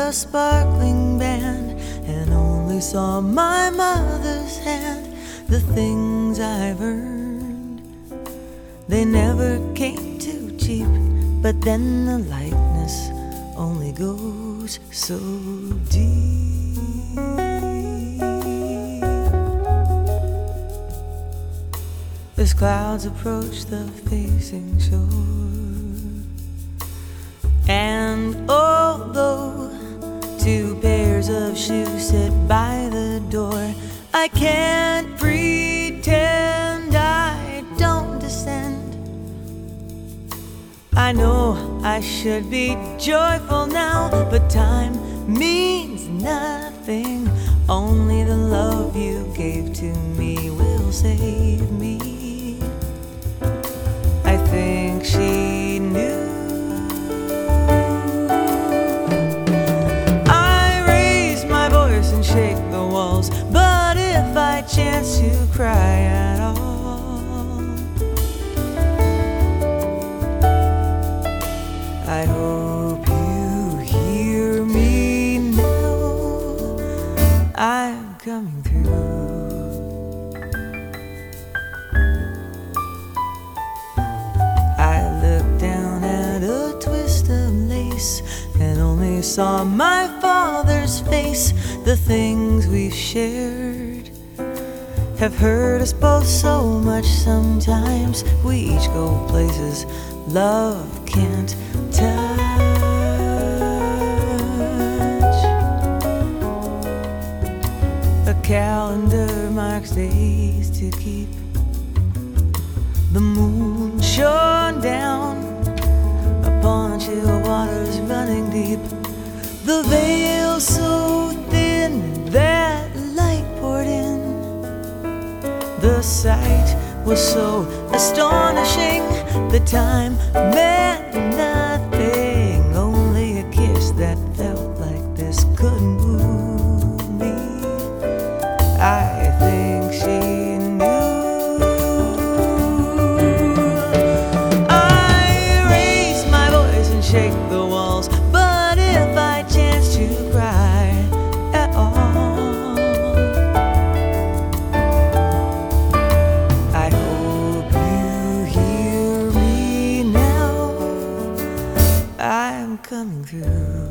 a sparkling band and only saw my mother's hand. The things I've earned, they never came too cheap, but then the likeness only goes so deep. As clouds approach the facing shore, and although two pairs of shoes sit by the door, I can't pretend I don't descend. I know I should be joyful now, but time means nothing. Only the love you gave to me will save me. I think she knew. I raise my voice and shake the walls, but if I chance to cry at all, I hope you hear me now. I'm coming through. I looked down at a twist of lace and only saw my father's face. The things we've shared have hurt us both so much. Sometimes we each go places love can't touch. A calendar marks days to keep, the moon shone down upon chill waters running deep. The veil so thin that light poured in. The sight was so astonishing. The time meant nothing. Only a kiss that felt like this could move me. I think she knew. I raise my voice and shake the walls, but if I chance to cry at all, I hope you hear me now. I'm coming through.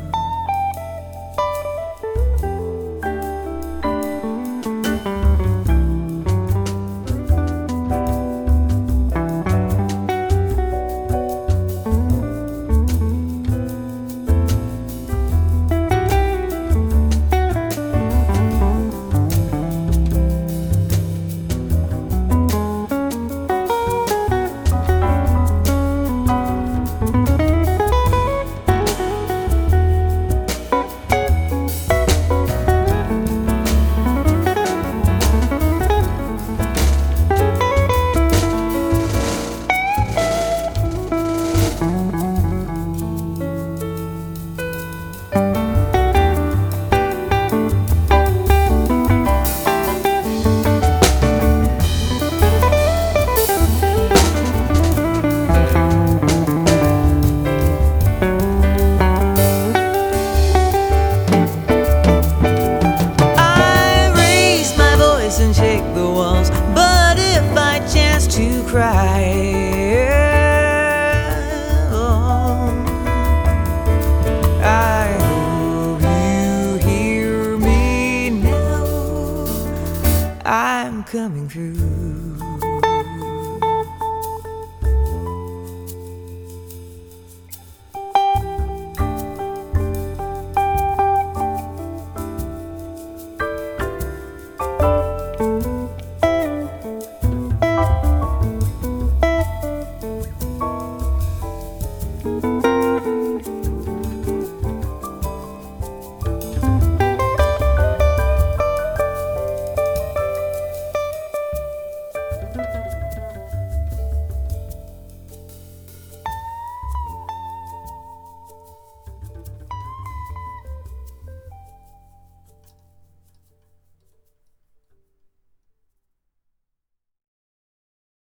And shake the walls, but if I chance to cry, I hope you hear me now. I'm coming through.